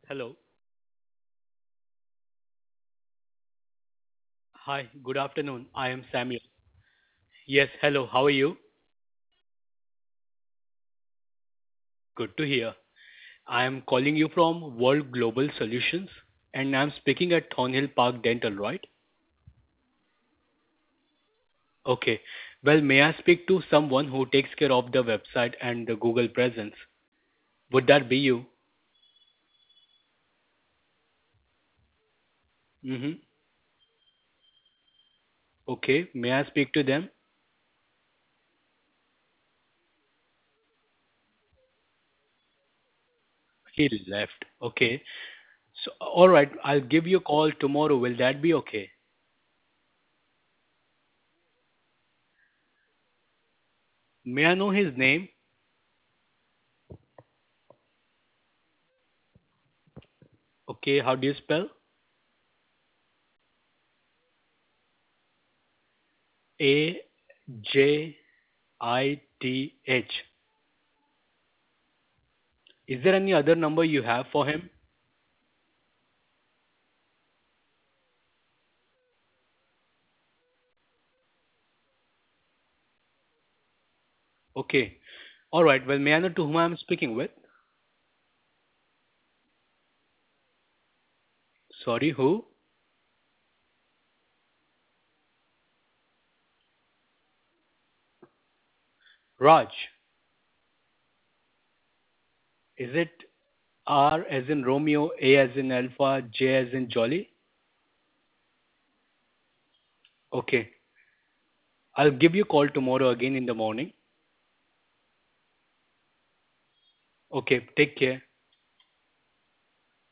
Hello. Hi, good afternoon. I am Samuel. Yes, hello. How are you? Good to hear. I am calling you from World Global Solutions and I'm speaking at Thornhill Park Dental, right? Okay. Well, may I speak to someone who takes care of the website and the Google presence? Would that be you? Mm-hmm. Okay. May I speak to them? He left. Okay. So, all right. I'll give you a call tomorrow. Will that be okay? May I know his name? Okay. How do you spell? AJITH. Is there any other number you have for him? Okay. All right. Well, may I know to whom I'm speaking with? Sorry, who? Raj. Is it R as in Romeo, A as in Alpha, J as in Jolly? Okay. I'll give you a call tomorrow again in the morning. Okay. Take care.